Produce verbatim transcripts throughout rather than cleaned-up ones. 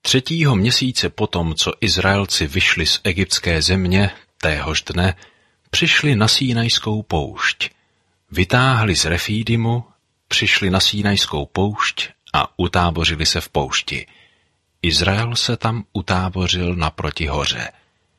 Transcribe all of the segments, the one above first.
Třetího měsíce potom, co Izraelci vyšli z egyptské země, téhož dne, přišli na Sínajskou poušť. Vytáhli z Refídimu, přišli na Sínajskou poušť a utábořili se v poušti. Izrael se tam utábořil naproti hoře.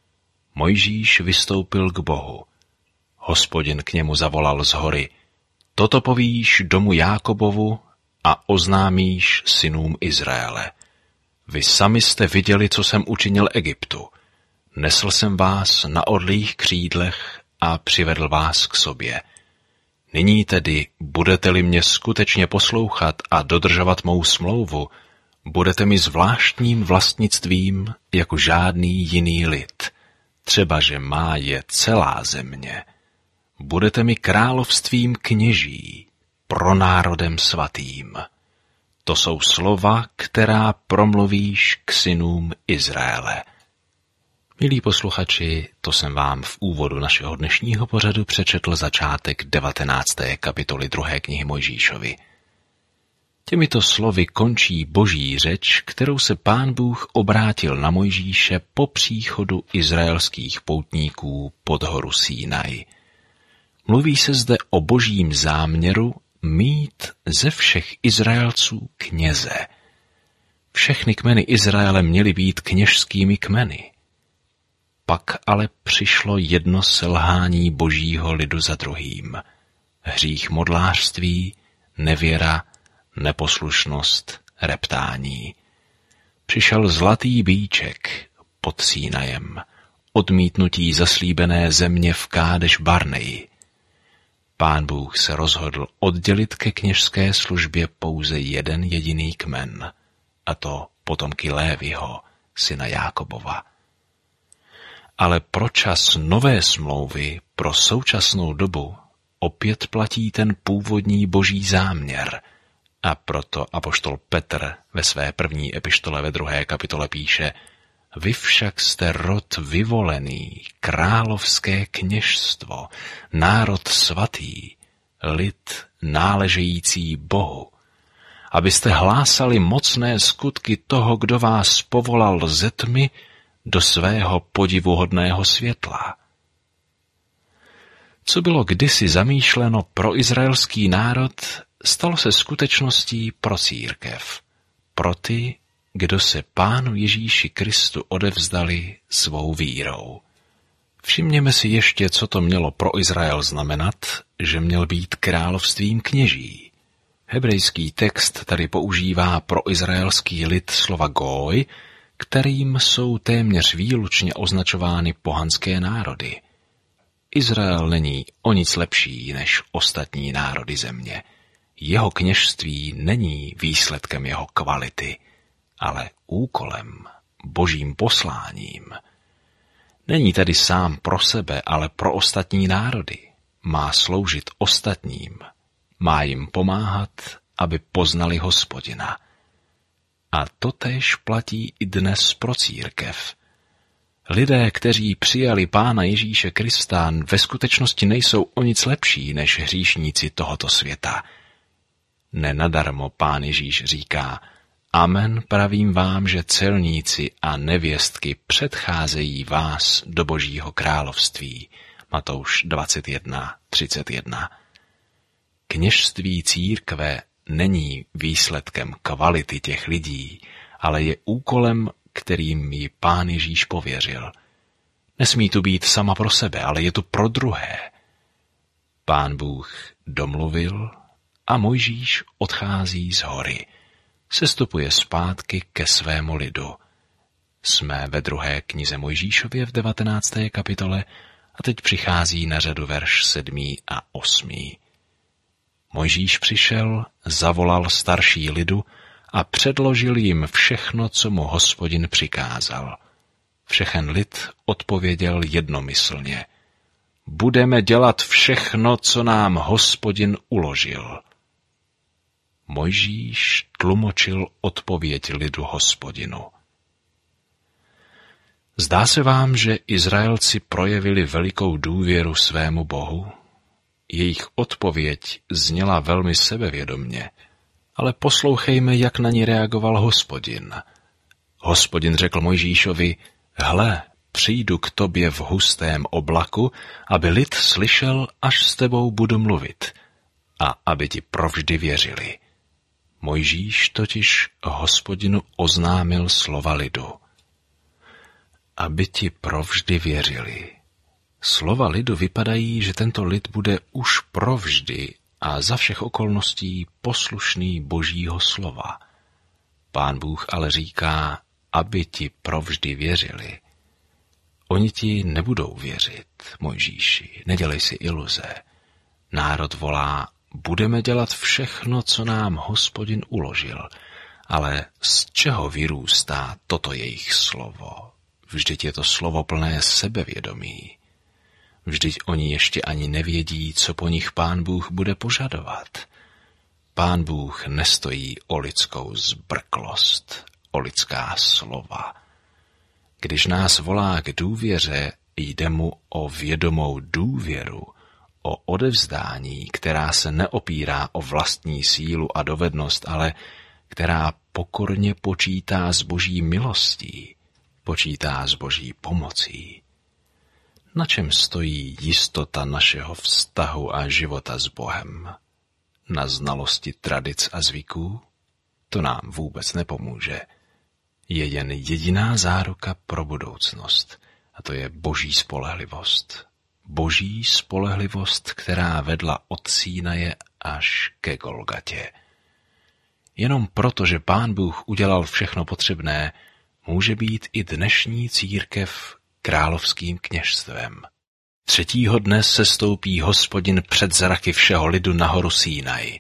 Mojžíš vystoupil k Bohu. Hospodin k němu zavolal z hory: Toto povíš domu Jákobovu a oznámíš synům Izraele. Vy sami jste viděli, co jsem učinil Egyptu. Nesl jsem vás na orlích křídlech a přivedl vás k sobě. Nyní tedy, budete-li mě skutečně poslouchat a dodržovat mou smlouvu, budete mi zvláštním vlastnictvím jako žádný jiný lid, třeba že má je celá země. Budete mi královstvím kněží, pronárodem svatým. To jsou slova, která promluvíš k synům Izraele. Milí posluchači, to jsem vám v úvodu našeho dnešního pořadu přečetl začátek devatenácté kapitoly druhé knihy Mojžíšovi. Těmito slovy končí boží řeč, kterou se Pán Bůh obrátil na Mojžíše po příchodu izraelských poutníků pod horu Sínaj. Mluví se zde o božím záměru mít ze všech Izraelců kněze. Všechny kmeny Izraele měly být kněžskými kmeny. Pak ale přišlo jedno selhání božího lidu za druhým. Hřích modlářství, nevěra, neposlušnost, reptání. Přišel zlatý býček pod Sínajem, odmítnutí zaslíbené země v Kádeš Barneji. Pán Bůh se rozhodl oddělit ke kněžské službě pouze jeden jediný kmen, a to potomky Léviho, syna Jákobova. Ale pro čas nové smlouvy, pro současnou dobu, opět platí ten původní boží záměr. A proto apoštol Petr ve své první epištole ve druhé kapitole píše: Vy však jste rod vyvolený, královské kněžstvo, národ svatý, lid náležející Bohu, abyste hlásali mocné skutky toho, kdo vás povolal ze tmy do svého podivuhodného světla. Co bylo kdysi zamýšleno pro izraelský národ, stalo se skutečností pro církev, pro ty, kdo se Pánu Ježíši Kristu odevzdali svou vírou. Všimněme si ještě, co to mělo pro Izrael znamenat, že měl být královstvím kněží. Hebrejský text tady používá pro izraelský lid slova gój, kterým jsou téměř výlučně označovány pohanské národy. Izrael není o nic lepší než ostatní národy země. Jeho kněžství není výsledkem jeho kvality, ale úkolem, božím posláním. Není tedy sám pro sebe, ale pro ostatní národy. Má sloužit ostatním, má jim pomáhat, aby poznali Hospodina. A totéž platí i dnes pro církev. Lidé, kteří přijali Pána Ježíše Krista, ve skutečnosti nejsou o nic lepší než hříšníci tohoto světa. Nenadarmo Pán Ježíš říká: Amen, pravím vám, že celníci a nevěstky předcházejí vás do Božího království. Matouš dvacet jedna třicet jedna. Kněžství církve není výsledkem kvality těch lidí, ale je úkolem, kterým ji Pán Ježíš pověřil. Nesmí tu být sama pro sebe, ale je tu pro druhé. Pán Bůh domluvil a Mojžíš odchází z hory. Sestupuje zpátky ke svému lidu. Jsme ve druhé knize Mojžíšově v devatenácté kapitole a teď přichází na řadu verš sedmý a osmý. Mojžíš přišel, zavolal starší lidu a předložil jim všechno, co mu Hospodin přikázal. Všechen lid odpověděl jednomyslně: Budeme dělat všechno, co nám Hospodin uložil. Mojžíš tlumočil odpověď lidu Hospodinu. Zdá se vám, že Izraelci projevili velikou důvěru svému Bohu? Jejich odpověď zněla velmi sebevědomně, ale poslouchejme, jak na ní reagoval Hospodin. Hospodin řekl Mojžíšovi, hle, přijdu k tobě v hustém oblaku, aby lid slyšel, až s tebou budu mluvit, a aby ti provždy věřili. Mojžíš totiž Hospodinu oznámil slova lidu. Aby ti provždy věřili. Slova lidu vypadají, že tento lid bude už provždy a za všech okolností poslušný Božího slova. Pán Bůh ale říká, aby ti provždy věřili. Oni ti nebudou věřit, Mojžíši, nedělej si iluze. Národ volá, budeme dělat všechno, co nám Hospodin uložil, ale z čeho vyrůstá toto jejich slovo? Vždyť je to slovo plné sebevědomí. Vždyť oni ještě ani nevědí, co po nich Pán Bůh bude požadovat. Pán Bůh nestojí o lidskou zbrklost, o lidská slova. Když nás volá k důvěře, jde mu o vědomou důvěru, o odevzdání, která se neopírá o vlastní sílu a dovednost, ale která pokorně počítá s Boží milostí, počítá s Boží pomocí. Na čem stojí jistota našeho vztahu a života s Bohem? Na znalosti tradic a zvyků? To nám vůbec nepomůže. Je jen jediná záruka pro budoucnost, a to je Boží spolehlivost. Boží spolehlivost, která vedla od Sínaje až ke Golgatě. Jenom proto, že Pán Bůh udělal všechno potřebné, může být i dnešní církev královským kněžstvem. Třetího dne sestoupí Hospodin před zraky všeho lidu na horu Sínaj.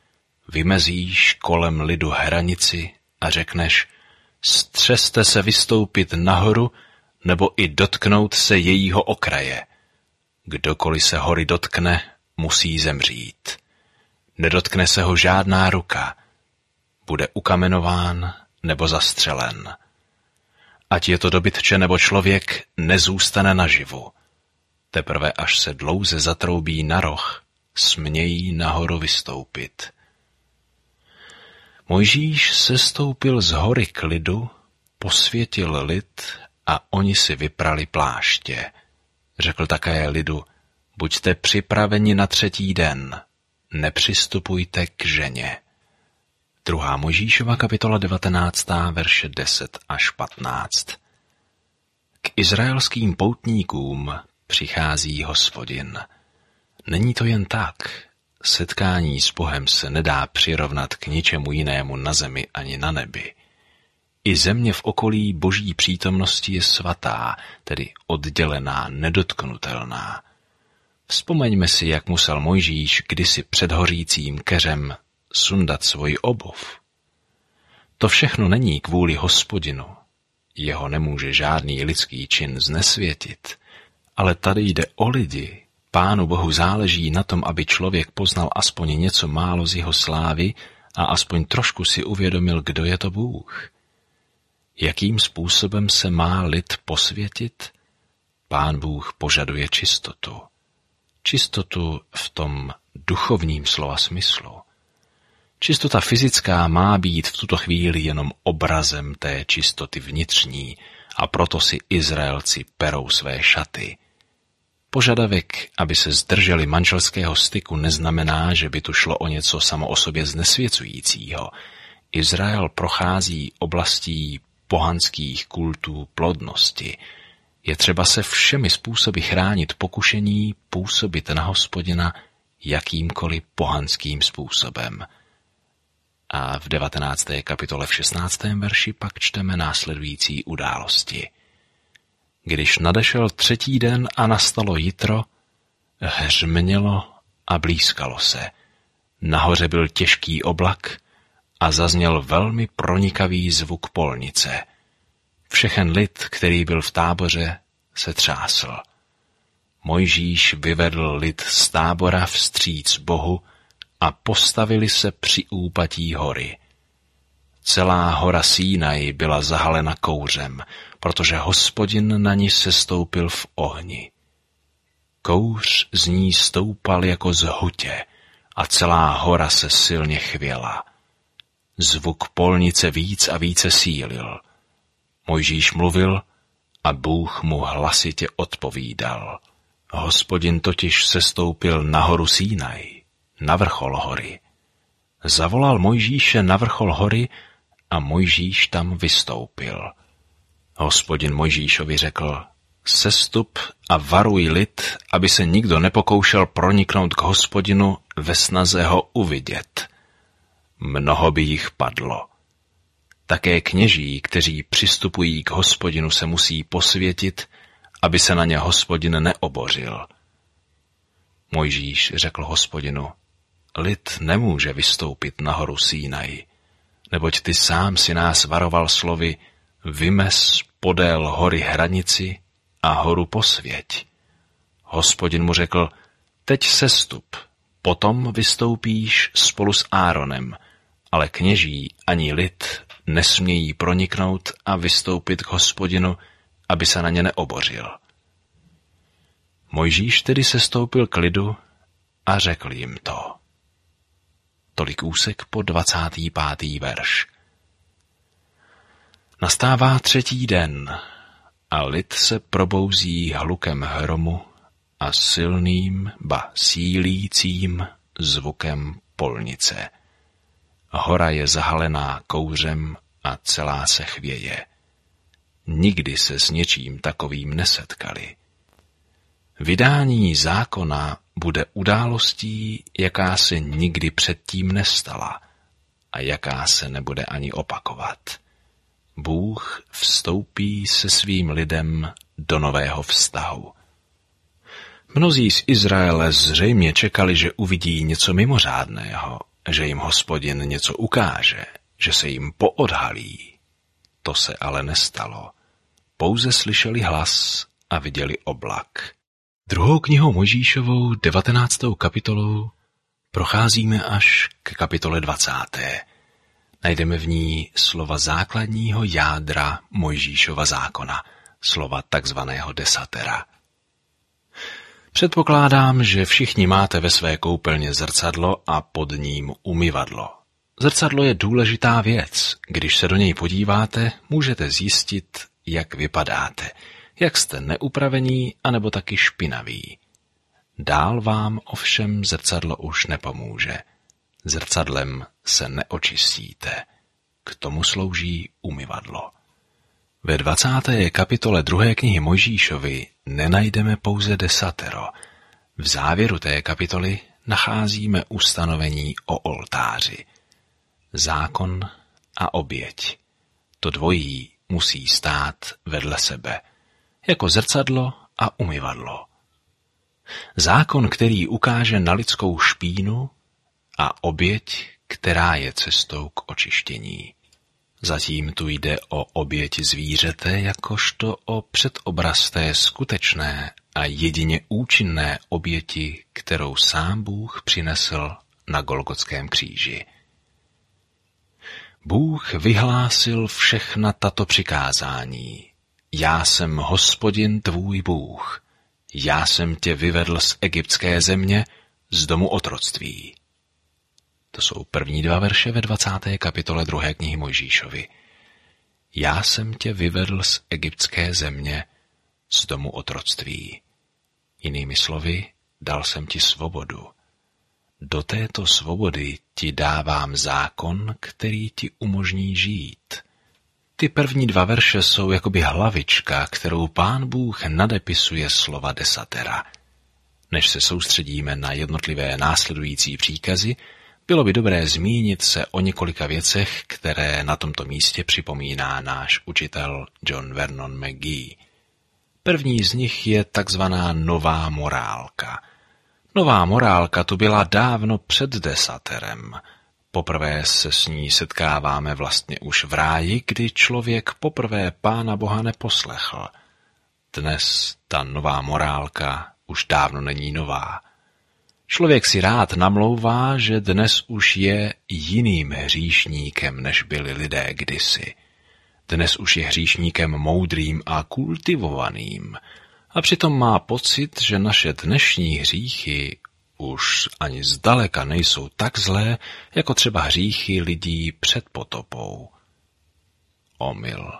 Vymezíš kolem lidu hranici a řekneš, střeste se vystoupit nahoru, nebo i dotknout se jejího okraje. Kdokoliv se hory dotkne, musí zemřít. Nedotkne se ho žádná ruka. Bude ukamenován nebo zastřelen. Ať je to dobytče nebo člověk, nezůstane naživu. Teprve až se dlouze zatroubí na roh, smějí nahoru vystoupit. Mojžíš sestoupil z hory k lidu, posvětil lid a oni si vyprali pláště. Řekl také lidu, buďte připraveni na třetí den, nepřistupujte k ženě. Druhá Mojžíšova kapitola devatenáctá verše deset až patnáct. K izraelským poutníkům přichází Hospodin. Není to jen tak. Setkání s Bohem se nedá přirovnat k ničemu jinému na zemi ani na nebi. I země v okolí Boží přítomnosti je svatá, tedy oddělená, nedotknutelná. Vzpomeňme si, jak musel Mojžíš kdysi před hořícím keřem sundat svoji obuv. To všechno není kvůli Hospodinu. Jeho nemůže žádný lidský čin znesvětit. Ale tady jde o lidi. Pánu Bohu záleží na tom, aby člověk poznal aspoň něco málo z jeho slávy a aspoň trošku si uvědomil, kdo je to Bůh. Jakým způsobem se má lid posvětit? Pán Bůh požaduje čistotu. Čistotu v tom duchovním slova smyslu. Čistota fyzická má být v tuto chvíli jenom obrazem té čistoty vnitřní a proto si Izraelci perou své šaty. Požadavek, aby se zdrželi manželského styku, neznamená, že by tu šlo o něco samo o sobě znesvěcujícího. Izrael prochází oblastí pohanských kultů plodnosti. Je třeba se všemi způsoby chránit pokušení působit na Hospodina jakýmkoliv pohanským způsobem. A v devatenácté kapitole v šestnáctém verši pak čteme následující události. Když nadešel třetí den a nastalo jitro, hřmělo a blýskalo se. Nahoře byl těžký oblak a zazněl velmi pronikavý zvuk polnice. Všechen lid, který byl v táboře, se třásl. Mojžíš vyvedl lid z tábora vstříc Bohu a postavili se při úpatí hory. Celá hora Sínaj byla zahalena kouřem, protože Hospodin na ní sestoupil v ohni. Kouř z ní stoupal jako z hutě a celá hora se silně chvěla. Zvuk polnice víc a více sílil. Mojžíš mluvil a Bůh mu hlasitě odpovídal. Hospodin totiž sestoupil na horu Sínaj, na vrchol hory. Zavolal Mojžíše na vrchol hory a Mojžíš tam vystoupil. Hospodin Mojžíšovi řekl, sestup a varuj lid, aby se nikdo nepokoušel proniknout k Hospodinu ve snaze ho uvidět. Mnoho by jich padlo. Také kněží, kteří přistupují k Hospodinu, se musí posvětit, aby se na ně Hospodin neobořil. Mojžíš řekl Hospodinu, lid nemůže vystoupit na horu Sínaj, neboť ty sám si nás varoval slovy, vymez podél hory hranici a horu posvěť. Hospodin mu řekl, teď sestup, potom vystoupíš spolu s Áronem, ale kněží ani lid nesmějí proniknout a vystoupit k Hospodinu, aby se na ně neobořil. Mojžíš tedy sestoupil k lidu a řekl jim to. Tolik úsek po dvacátý pátý verš. Nastává třetí den a lid se probouzí hlukem hromu a silným, ba sílícím zvukem polnice. Hora je zahalená kouřem a celá se chvěje. Nikdy se s něčím takovým nesetkali. Vydání zákona bude událostí, jaká se nikdy předtím nestala a jaká se nebude ani opakovat. Bůh vstoupí se svým lidem do nového vztahu. Mnozí z Izraele zřejmě čekali, že uvidí něco mimořádného, že jim Hospodin něco ukáže, že se jim poodhalí. To se ale nestalo. Pouze slyšeli hlas a viděli oblak. Druhou knihou Mojžíšovou, devatenáctou kapitolou, procházíme až k kapitole dvacáté. Najdeme v ní slova základního jádra Mojžíšova zákona, slova takzvaného desatera. Předpokládám, že všichni máte ve své koupelně zrcadlo a pod ním umyvadlo. Zrcadlo je důležitá věc. Když se do něj podíváte, můžete zjistit, jak vypadáte, jak jste neupravení anebo taky špinaví. Dál vám ovšem zrcadlo už nepomůže. Zrcadlem se neočistíte. K tomu slouží umyvadlo. Ve dvacáté kapitole druhé knihy Mojžíšovi nenajdeme pouze desatero. V závěru té kapitoly nacházíme ustanovení o oltáři. Zákon a oběť. To dvojí musí stát vedle sebe, jako zrcadlo a umyvadlo. Zákon, který ukáže na lidskou špínu, a oběť, která je cestou k očištění. Zatím tu jde o oběť zvířete, jakožto o předobraz té skutečné a jedině účinné oběti, kterou sám Bůh přinesl na Golgotském kříži. Bůh vyhlásil všechna tato přikázání. Já jsem Hospodin tvůj Bůh. Já jsem tě vyvedl z egyptské země, z domu otroctví. To jsou první dva verše ve dvacáté kapitole druhé knihy Mojžíšovi. Já jsem tě vyvedl z egyptské země, z domu otroctví. Jinými slovy, dal jsem ti svobodu. Do této svobody ti dávám zákon, který ti umožní žít. Ty první dva verše jsou jakoby hlavička, kterou Pán Bůh nadepisuje slova desatera. Než se soustředíme na jednotlivé následující příkazy, bylo by dobré zmínit se o několika věcech, které na tomto místě připomíná náš učitel John Vernon McGee. První z nich je takzvaná nová morálka. Nová morálka tu byla dávno před desaterem. Poprvé se s ní setkáváme vlastně už v ráji, kdy člověk poprvé Pána Boha neposlechl. Dnes ta nová morálka už dávno není nová. Člověk si rád namlouvá, že dnes už je jiným hříšníkem, než byli lidé kdysi. Dnes už je hříšníkem moudrým a kultivovaným. A přitom má pocit, že naše dnešní hříchy už ani zdaleka nejsou tak zlé, jako třeba hříchy lidí před potopou. Omyl.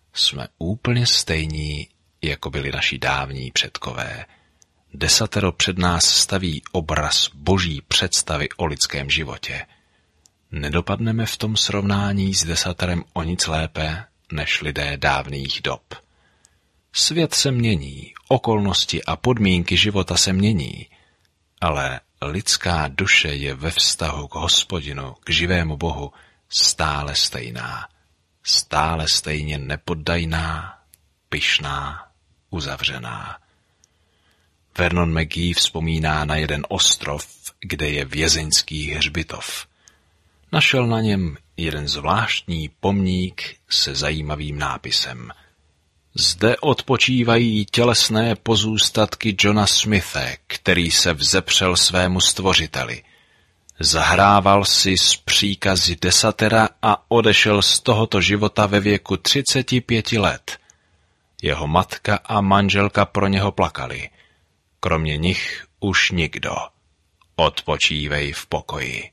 jsme úplně stejní, jako byli naši dávní předkové. Desatero před nás staví obraz boží představy o lidském životě. Nedopadneme v tom srovnání s desaterem o nic lépe, než lidé dávných dob. Svět se mění, okolnosti a podmínky života se mění, ale lidská duše je ve vztahu k Hospodinu, k živému Bohu, stále stejná, stále stejně nepoddajná, pyšná, uzavřená. Vernon McGee vzpomíná na jeden ostrov, kde je vězeňský hřbitov. Našel na něm jeden zvláštní pomník se zajímavým nápisem. Zde odpočívají tělesné pozůstatky Johna Smithe, který se vzepřel svému stvořiteli. Zahrával si s příkazy desatera a odešel z tohoto života ve věku třiceti pěti let. Jeho matka a manželka pro něho plakali. Kromě nich už nikdo. Odpočívej v pokoji.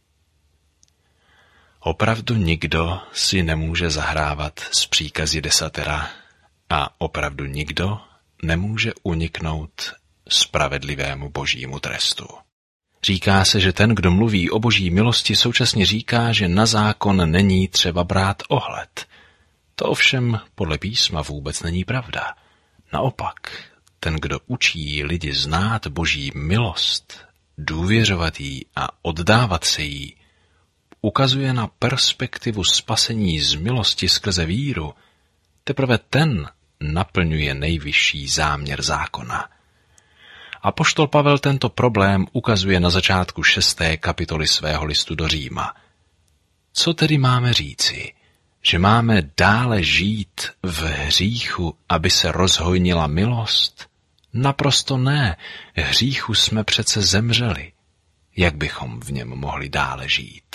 Opravdu nikdo si nemůže zahrávat s příkazy desatera a opravdu nikdo nemůže uniknout spravedlivému božímu trestu. Říká se, že ten, kdo mluví o boží milosti, současně říká, že na zákon není třeba brát ohled. To ovšem podle písma vůbec není pravda. Naopak, ten, kdo učí lidi znát boží milost, důvěřovat jí a oddávat se jí, ukazuje na perspektivu spasení z milosti skrze víru, teprve ten naplňuje nejvyšší záměr zákona. Apoštol Pavel tento problém ukazuje na začátku šesté kapitoly svého listu do Říma. Co tedy máme říci? Že máme dále žít v hříchu, aby se rozhojnila milost? Naprosto ne, hříchu jsme přece zemřeli. Jak bychom v něm mohli dále žít?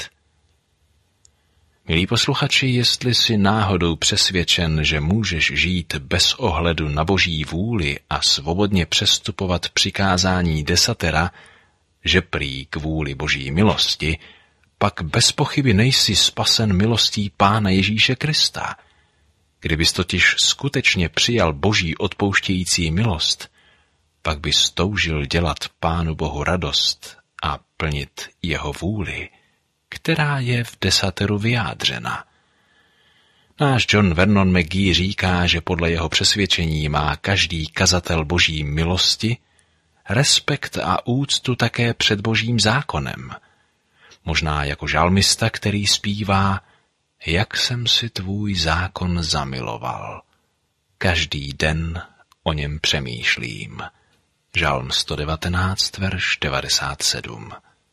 Milí posluchači, jestli jsi náhodou přesvědčen, že můžeš žít bez ohledu na boží vůli a svobodně přestupovat přikázání desatera, že prý k vůli boží milosti, pak bez pochyby nejsi spasen milostí Pána Ježíše Krista. Kdybys totiž skutečně přijal boží odpouštějící milost, pak bys toužil dělat Pánu Bohu radost a plnit jeho vůli, která je v desateru vyjádřena. Náš John Vernon McGee říká, že podle jeho přesvědčení má každý kazatel boží milosti respekt a úctu také před božím zákonem. Možná jako žalmista, který zpívá: Jak jsem si tvůj zákon zamiloval. Každý den o něm přemýšlím. Žalm sto devatenáct, verš devadesát sedm.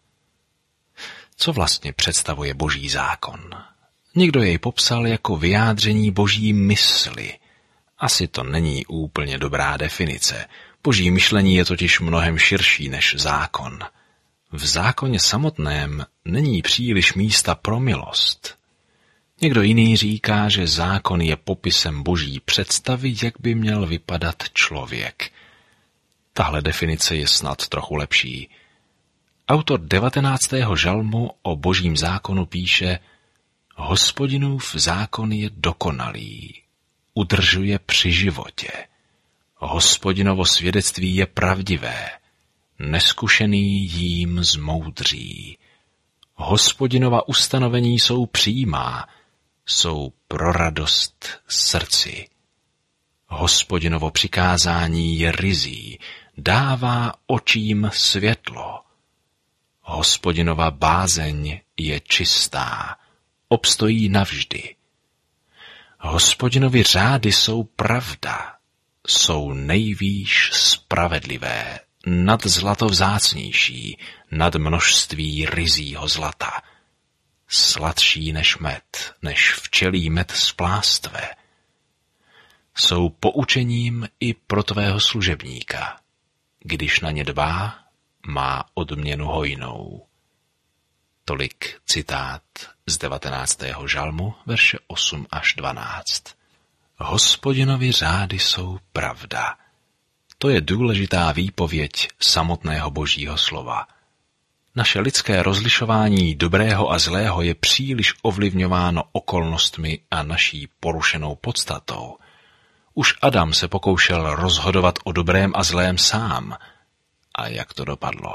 Co vlastně představuje boží zákon? Někdo jej popsal jako vyjádření boží mysli. Asi to není úplně dobrá definice. Boží myšlení je totiž mnohem širší než zákon. V zákoně samotném není příliš místa pro milost. Někdo jiný říká, že zákon je popisem boží představy, jak by měl vypadat člověk. Tahle definice je snad trochu lepší. Autor devatenáctého žalmu o božím zákonu píše: Hospodinův zákon je dokonalý, udržuje při životě. Hospodinovo svědectví je pravdivé, neskušený jím zmoudří. Hospodinova ustanovení jsou přímá, jsou pro radost srdci. Hospodinovo přikázání je ryzí, dává očím světlo. Hospodinova bázeň je čistá, obstojí navždy. Hospodinovi řády jsou pravda, jsou nejvýš spravedlivé, nad zlato vzácnější, nad množství ryzího zlata. Sladší než med, než včelí med z plástve. Jsou poučením i pro tvého služebníka. Když na ně dbá, má odměnu hojnou. Tolik citát z devatenáctého žalmu, verše osm až dvanáct. Hospodinovi řády jsou pravda. To je důležitá výpověď samotného božího slova. Naše lidské rozlišování dobrého a zlého je příliš ovlivňováno okolnostmi a naší porušenou podstatou. Už Adam se pokoušel rozhodovat o dobrém a zlém sám. A jak to dopadlo?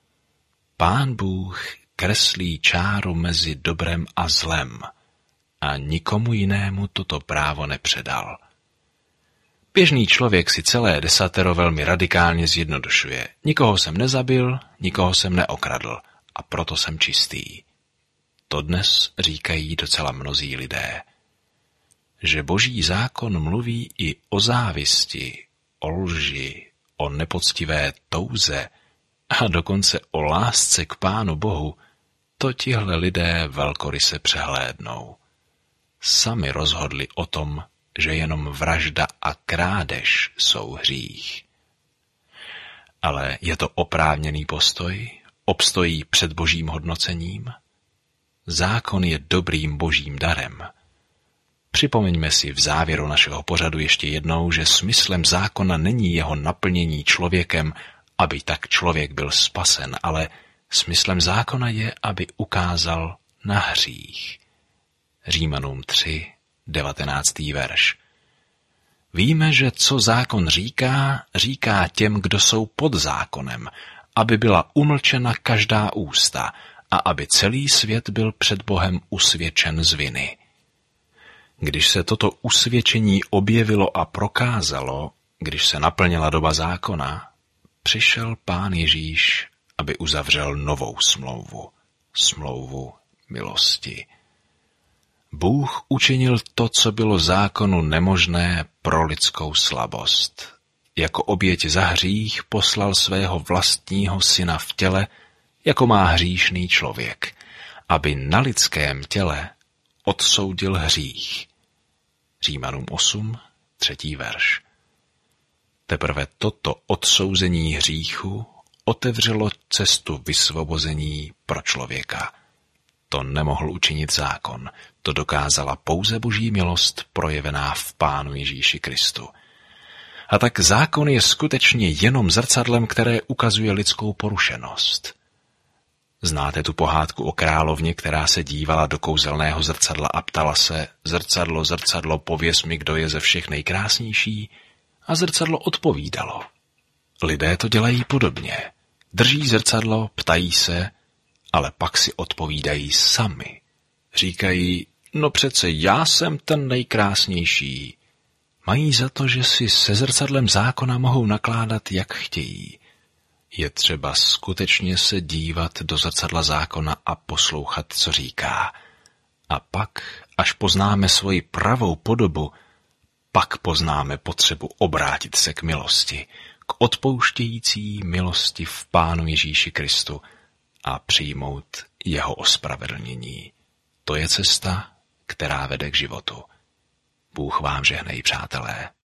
Pán Bůh kreslí čáru mezi dobrem a zlem a nikomu jinému toto právo nepředal. Běžný člověk si celé desatero velmi radikálně zjednodušuje. Nikoho jsem nezabil, nikoho jsem neokradl a proto jsem čistý. To dnes říkají docela mnozí lidé. Že boží zákon mluví i o závisti, o lži, o nepoctivé touze a dokonce o lásce k Pánu Bohu, to tihle lidé velkoryse přehlédnou. Sami rozhodli o tom, že jenom vražda a krádež jsou hřích. Ale je to oprávněný postoj? Obstojí před božím hodnocením? Zákon je dobrým božím darem. Připomeňme si v závěru našeho pořadu ještě jednou, že smyslem zákona není jeho naplnění člověkem, aby tak člověk byl spasen, ale smyslem zákona je, aby ukázal na hřích. Římanům tři, devatenáctý verš. Víme, že co zákon říká, říká těm, kdo jsou pod zákonem, aby byla umlčena každá ústa a aby celý svět byl před Bohem usvědčen z viny. Když se toto usvědčení objevilo a prokázalo, když se naplnila doba zákona, přišel Pán Ježíš, aby uzavřel novou smlouvu, smlouvu milosti. Bůh učinil to, co bylo zákonu nemožné pro lidskou slabost. Jako oběť za hřích poslal svého vlastního syna v těle, jako má hříšný člověk, aby na lidském těle odsoudil hřích. Římanům osm, třetí verš. Teprve toto odsouzení hříchu otevřelo cestu vysvobození pro člověka. To nemohl učinit zákon, to dokázala pouze boží milost projevená v Pánu Ježíši Kristu. A tak zákon je skutečně jenom zrcadlem, které ukazuje lidskou porušenost. Znáte tu pohádku o královně, která se dívala do kouzelného zrcadla a ptala se: zrcadlo, zrcadlo, pověz mi, kdo je ze všech nejkrásnější? A zrcadlo odpovídalo. Lidé to dělají podobně. Drží zrcadlo, ptají se, ale pak si odpovídají sami. Říkají: no přece já jsem ten nejkrásnější. Mají za to, že si se zrcadlem zákona mohou nakládat, jak chtějí. Je třeba skutečně se dívat do zrcadla zákona a poslouchat, co říká. A pak, až poznáme svoji pravou podobu, pak poznáme potřebu obrátit se k milosti, k odpouštějící milosti v Pánu Ježíši Kristu a přijmout jeho ospravedlnění. To je cesta, která vede k životu. Bůh vám žehnej, přátelé.